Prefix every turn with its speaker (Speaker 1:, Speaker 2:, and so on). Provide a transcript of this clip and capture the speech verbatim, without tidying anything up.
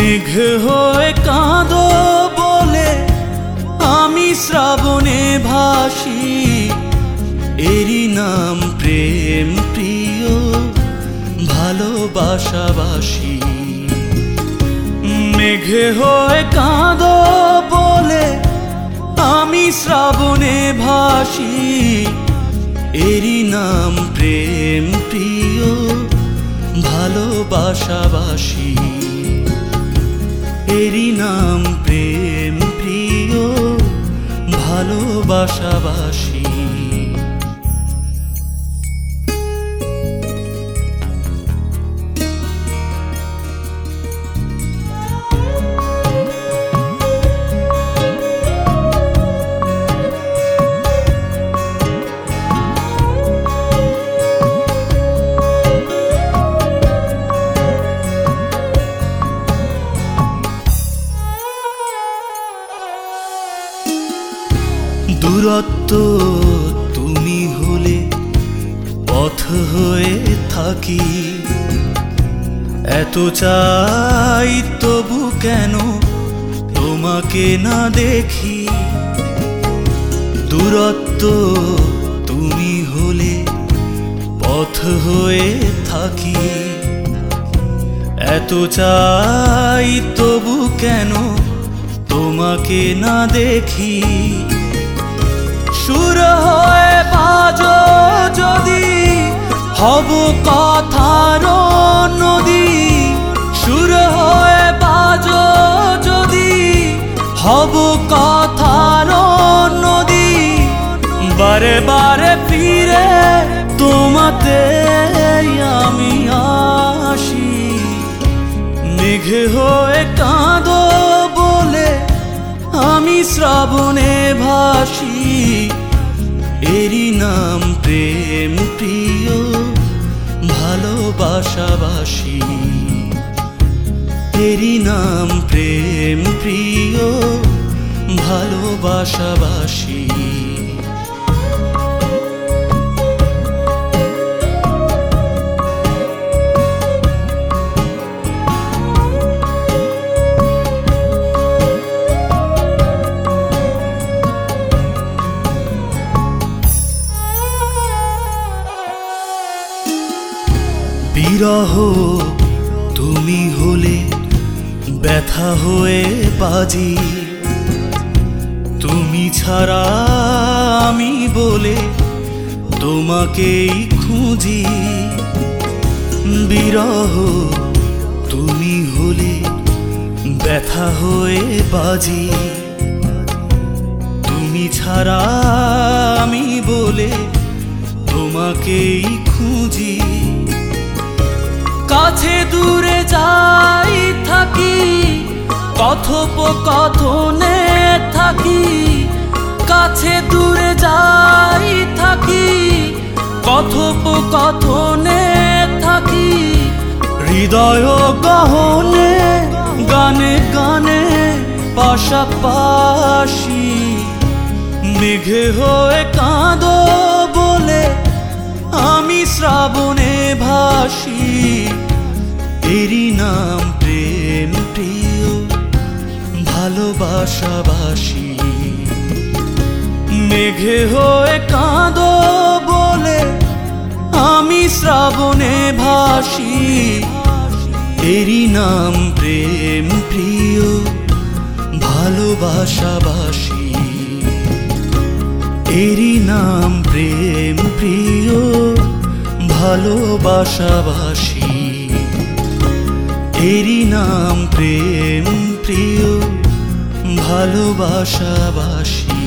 Speaker 1: মেঘ হয়ে কাঁদো বলে আমি শ্রাবণে ভাসি, এরই নাম প্রেম প্রিয় ভালোবাসাবাসী। মেঘ হয়ে কাঁদো বলে আমি শ্রাবণে ভাসি, এরই নাম প্রেম প্রিয় ভালোবাসাবাসী। এরই নাম প্রেম প্রিয় ভালোবাসাবাসী। দূরত্ব তুমি হলে পথ হয়ে থাকি, এত চাই তবু কেন তোমাকে না দেখি। দূরত্ব তুমি হলে পথ হয়ে থাকি, এত চাই তবু কেন তোমাকে না দেখি। সুর হয়ে বাজো যদি হব কথার নদী, সুর হয়ে বাজো যদি হব কথার নদী। বারে বারে ফিরে তোমাতে আমি আসি, মেঘ হয়ে কাঁদো বলে আমি শ্রাবণে ভাসি, এরই নাম প্রেম প্রিয় ভালোবাসাবাসী। এরই নাম প্রেম প্রিয় ভালোবাসাবাসী। বিরহ তুমি হলে ব্যথা হয়ে বাজি, তুমি ছাড়া আমি বলে তোমাকেই খুঁজি। বিরহ তুমি হলে ব্যথা হয়ে বাজি, তুমি ছাড়া আমি বলে তোমাকেই খুঁজি। কাছে দূরে যাই থাকি, কথোপকথনে থাকি। কাছে দূরে যাই থাকি, কথোপকথনে থাকি। হৃদয় গহনে গানে গানে পাশাপাশি, মেঘ হয়ে কাঁদো বলে আমি শ্রাবণে ভাসি, এরই নাম প্রেম প্রিয় ভালোবাসাবাসী। মেঘ হয়ে কাঁদো বলে আমি শ্রাবণে ভাসি, এরই নাম প্রেম প্রিয় ভালোবাসাবাসী। এরই নাম প্রেম প্রিয় ভালোবাসাবাসী। এরই নাম প্রেম প্রিয় ভালোবাসাবাসী।